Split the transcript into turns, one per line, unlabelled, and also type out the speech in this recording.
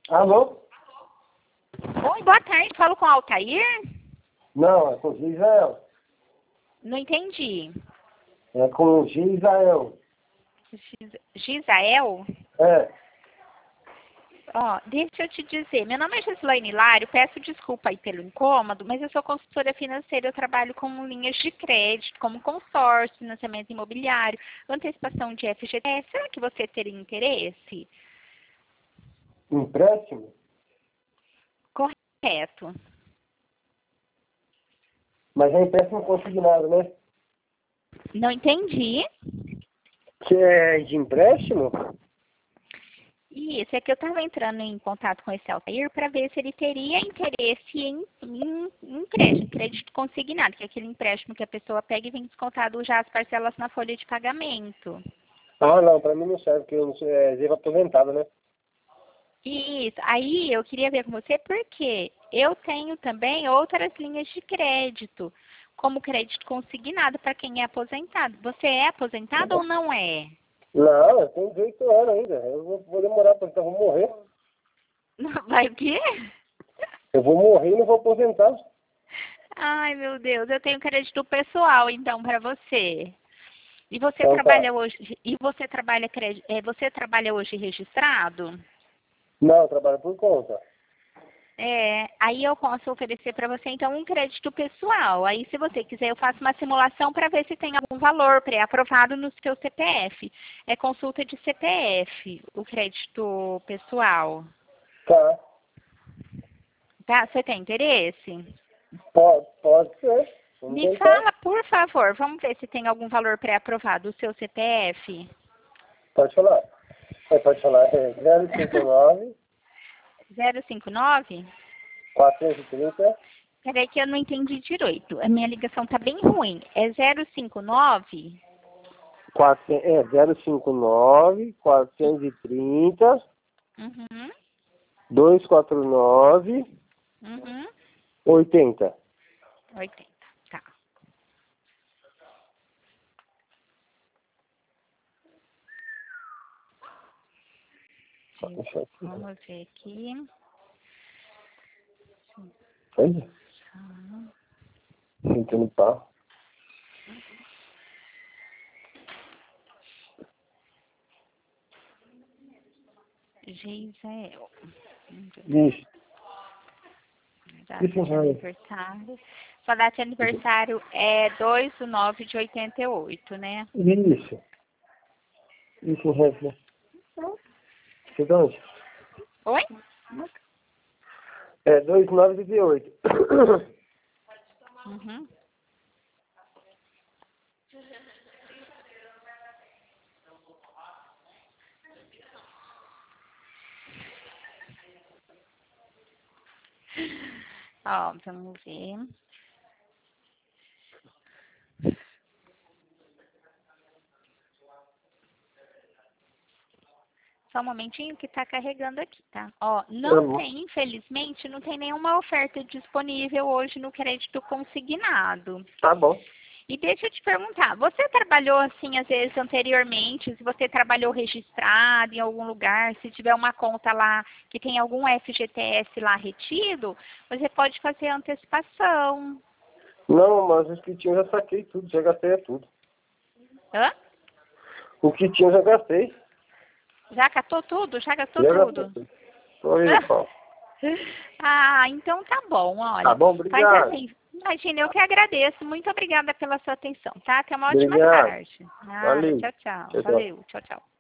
Alô?
Oi, boa tarde. Falo com o Altair?
Não, é com o Gisael.
Não entendi.
É com o Gisael.
Gisael?
É.
Ó, deixa eu te dizer. Meu nome é Gislaine Hilário. Peço desculpa aí pelo incômodo, mas eu sou consultora financeira. Eu trabalho com linhas de crédito, como consórcio, financiamento imobiliário, antecipação de FGTS. Será que você teria interesse?
Empréstimo?
Correto.
Mas é empréstimo consignado, né?
Não entendi.
Que é de empréstimo?
Isso, é que eu estava entrando em contato com esse Altair para ver se ele teria interesse em crédito consignado, que é aquele empréstimo que a pessoa pega e vem descontado já as parcelas na folha de pagamento.
Ah, não, pra mim não serve, porque eu não sei, é zero aposentado, né?
Isso, aí eu queria ver com você porque eu tenho também outras linhas de crédito, como crédito consignado para quem é aposentado. Você é aposentado ou não é?
Não, eu tenho 18 anos ainda. Eu vou demorar pra então, eu vou morrer.
Vai o quê?
Eu vou morrer e não vou aposentar.
Ai, meu Deus, eu tenho crédito pessoal então para você. E você
Então tá.
trabalha hoje? E você trabalha você trabalha hoje registrado?
Não, eu trabalho por conta.
Aí eu posso oferecer para você então um crédito pessoal. Aí se você quiser eu faço uma simulação para ver se tem algum valor pré-aprovado no seu CPF. É consulta de CPF, o crédito pessoal.
Tá.
Tá? Você tem interesse?
Pode ser. Vamos
Me
tentar.
fala, por favor, vamos ver se tem algum valor pré-aprovado o seu CPF.
Pode falar. Pode falar. É 059
059?
430.
Peraí que eu não entendi direito. A minha ligação tá bem ruim. É 059?
059 430
Uhum.
249
Uhum.
80.
80. Tá.
Deixa eu aqui.
Vamos ver aqui.
Olha, sentindo pau.
Geisel.
Isso.
Data
Isso,
de aniversário. Sua data de aniversário é 2/9/88, né?
Isso. Isso, Rosna. Você de onde?
Oi?
É 2928.
Uhum. Ó, vamos ver. Só um momentinho que tá carregando aqui, tá? Ó, não tem, infelizmente, não tem nenhuma oferta disponível hoje no crédito consignado.
Tá bom.
E deixa eu te perguntar, você trabalhou assim, às vezes, anteriormente, se você trabalhou registrado em algum lugar, se tiver uma conta lá que tem algum FGTS lá retido, você pode fazer a antecipação.
Não, mas os que tinha eu já saquei tudo, já gastei tudo.
Hã?
O que tinha eu já gastei.
Já catou tudo? Já gastou
Já
tudo?
gastei. Tô aí, Paulo.
Ah, então tá bom, olha.
Tá bom,
Faz
obrigado.
assim, imagina, eu que agradeço. Muito obrigada pela sua atenção, tá? Até uma ótima
Obrigado.
tarde. Nada,
Valeu.
tchau, tchau.
Tchau, tchau.
Valeu, tchau, tchau.